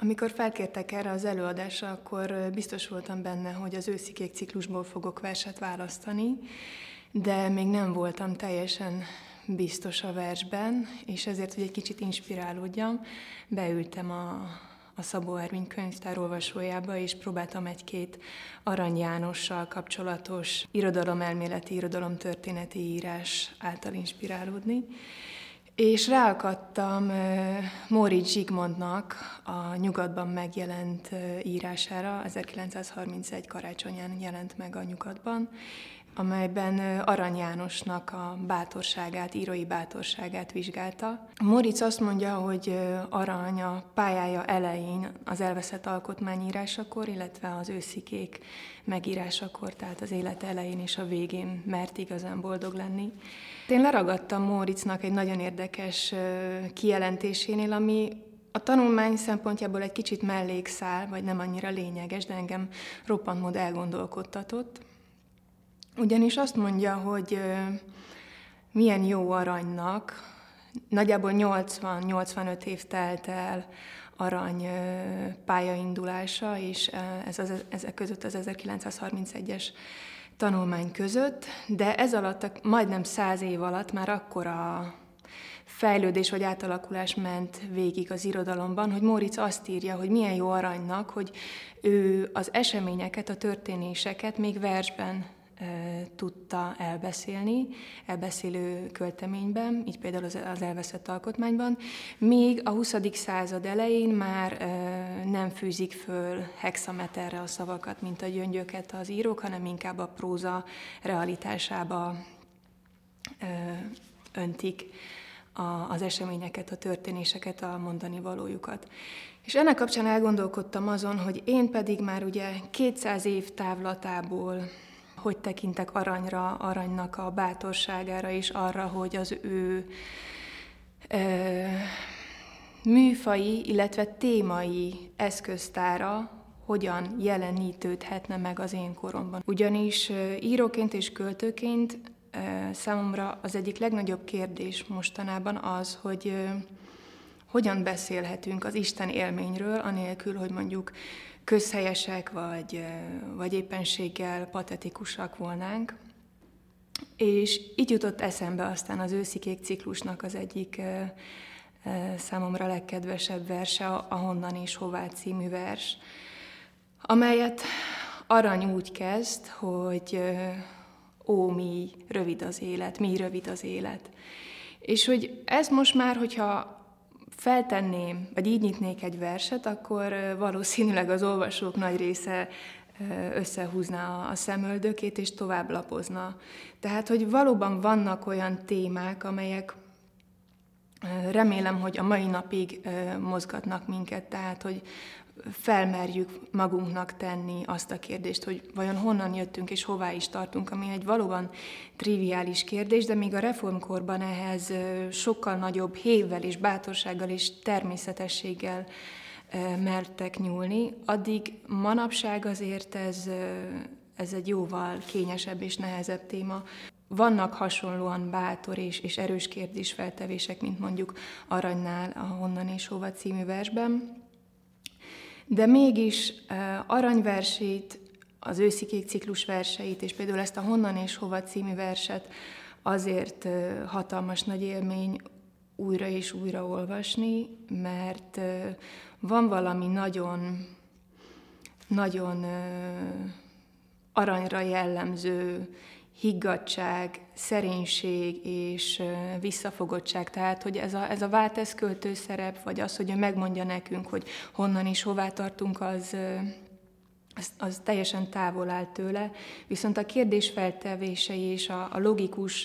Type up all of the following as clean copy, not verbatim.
Amikor felkértek erre az előadásra, akkor biztos voltam benne, hogy az őszi kék ciklusból fogok verset választani, de még nem voltam teljesen biztos a versben, és ezért, hogy egy kicsit inspirálódjam, beültem a Szabó Ervin könyvtár olvasójába, és próbáltam egy-két Arany Jánossal kapcsolatos irodalomelméleti, irodalomtörténeti írás által inspirálódni. És ráakadtam Móricz Zsigmondnak a Nyugatban megjelent írására, 1931 karácsonyán jelent meg a Nyugatban, amelyben Arany Jánosnak a bátorságát, írói bátorságát vizsgálta. Móricz azt mondja, hogy Arany a pályája elején az elveszett alkotmány írásakor, illetve az őszi kék megírásakor, tehát az élet elején és a végén mert igazán boldog lenni. Én leragadtam Móricznak egy nagyon érdekes kijelentésénél, ami a tanulmány szempontjából egy kicsit mellékszál, vagy nem annyira lényeges, de engem roppant mód elgondolkodtatott. Ugyanis azt mondja, hogy milyen jó Aranynak, nagyjából 80-85 év telt el Arany pályaindulása, és ezek között az 1931-es tanulmány között, de ez alatt, majdnem 100 év alatt már akkora fejlődés vagy átalakulás ment végig az irodalomban, hogy Móricz azt írja, hogy milyen jó Aranynak, hogy ő az eseményeket, a történéseket még versben tudta elbeszélni, elbeszélő költeményben, így például az elveszett alkotmányban, míg a 20. század elején már nem fűzik föl hexameterre a szavakat, mint a gyöngyöket az írók, hanem inkább a próza realitásába öntik az eseményeket, a történéseket, a mondani valójukat. És ennek kapcsán elgondolkodtam azon, hogy én pedig már ugye 200 év távlatából hogy tekintek Aranyra, Aranynak a bátorságára, és arra, hogy az ő műfai, illetve témai eszköztára hogyan jelenítődhetne meg az én koromban. Ugyanis íróként és költőként számomra az egyik legnagyobb kérdés mostanában az, hogy hogyan beszélhetünk az Isten élményről, anélkül, hogy mondjuk közhelyesek, vagy éppenséggel patetikusak volnánk. És így jutott eszembe aztán az őszi kék ciklusnak az egyik számomra legkedvesebb verse, a Honnan és hová című vers, amelyet Arany úgy kezd, hogy ó, mi rövid az élet. És hogy ez most már, hogyha feltenném, vagy így nyitnék egy verset, akkor valószínűleg az olvasók nagy része összehúzná a szemöldökét, és tovább lapozna. Tehát, hogy valóban vannak olyan témák, amelyek remélem, hogy a mai napig mozgatnak minket, tehát, hogy felmerjük magunknak tenni azt a kérdést, hogy vajon honnan jöttünk és hová is tartunk, ami egy valóban triviális kérdés, de még a reformkorban ehhez sokkal nagyobb hévvel és bátorsággal és természetességgel mertek nyúlni. Addig manapság azért ez egy jóval kényesebb és nehezebb téma. Vannak hasonlóan bátor és erős kérdésfeltevések, mint mondjuk Aranynál a Honnan és hova című versben, de mégis Arany versét, az őszi kék ciklus verseit, és például ezt a Honnan és hova című verset azért hatalmas nagy élmény újra és újra olvasni, mert van valami nagyon, nagyon Aranyra jellemző higgadtság, szerénység és visszafogottság. Tehát, hogy ez a válteszköltő szerep, vagy az, hogy ő megmondja nekünk, hogy honnan és hová tartunk, az teljesen távol áll tőle. Viszont a kérdés feltevései és a logikus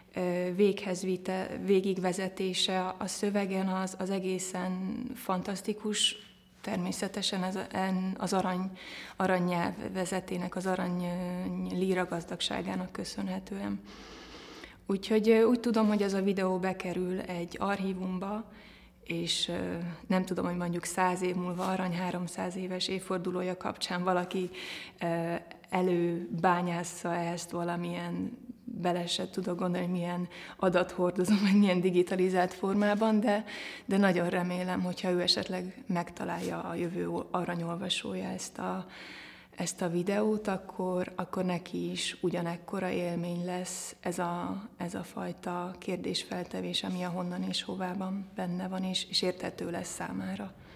végigvezetése a szövegen az egészen fantasztikus. Természetesen az arany nyelvezetének, az arany líra gazdagságának köszönhetően. Úgyhogy úgy tudom, hogy ez a videó bekerül egy archívumba, és nem tudom, hogy mondjuk 100 év múlva Arany 300 éves évfordulója kapcsán valaki előbányásza ezt valamilyen bele se tudok gondolni, milyen adathordozó, vagy milyen digitalizált formában, de nagyon remélem, hogyha ő esetleg megtalálja a jövő aranyolvasója ezt a videót, akkor neki is ugyanekkora élmény lesz ez a fajta kérdésfeltevés, ami a honnan és hovában benne van, és érthető lesz számára.